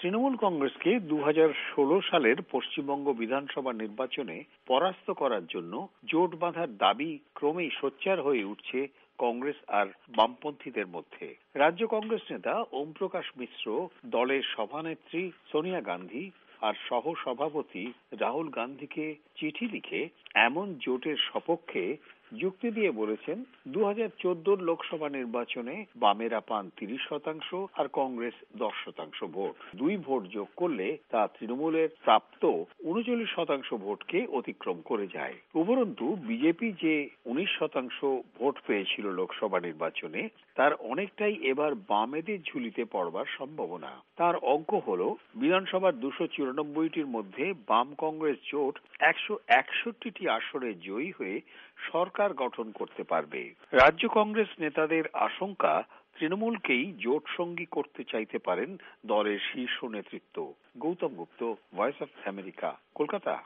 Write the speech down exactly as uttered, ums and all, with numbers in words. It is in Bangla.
তৃণমূল কংগ্রেসকে দু হাজার ষোলো সালের পশ্চিমবঙ্গ বিধানসভা নির্বাচনে পরাস্ত করার জন্য জোট বাঁধার দাবি ক্রমেই সোচ্চার হয়ে উঠছে কংগ্রেস আর বামপন্থীদের মধ্যে। রাজ্য কংগ্রেস নেতা ওম প্রকাশ মিশ্র দলের সভানেত্রী সোনিয়া গান্ধী আর সহ সভাপতি রাহুল গান্ধীকে চিঠি লিখে এমন জোটের সপক্ষে যুক্তি দিয়ে বলেছেন, দু হাজার চোদ্দোর লোকসভা নির্বাচনে বামেরা পান তিরিশ শতাংশ আর কংগ্রেস দশ শতাংশ ভোট। দুই ভোট যোগ করলে তা তৃণমূলের প্রাপ্ত উনচল্লিশ শতাংশ ভোটকে অতিক্রম করে যায়। উপরন্তু বিজেপি যে উনিশ শতাংশ ভোট পেয়েছিল লোকসভা নির্বাচনে, তার অনেকটাই এবার বামেদের ঝুলিতে পড়বার সম্ভাবনা। তার অঙ্ক হল, বিধানসভার দুশো চুরানব্বইটির মধ্যে বাম কংগ্রেস জোট একশো একষট্টিটি আসনে জয়ী হয়ে সরকার গঠন করতে পারবে। রাজ্য কংগ্রেস নেতাদের আশঙ্কা, তৃণমূলকেই জোট সঙ্গী করতে চাইতে পারেন দলের শীর্ষ নেতৃত্ব। Gautam Gupta, voice of America, Kolkata.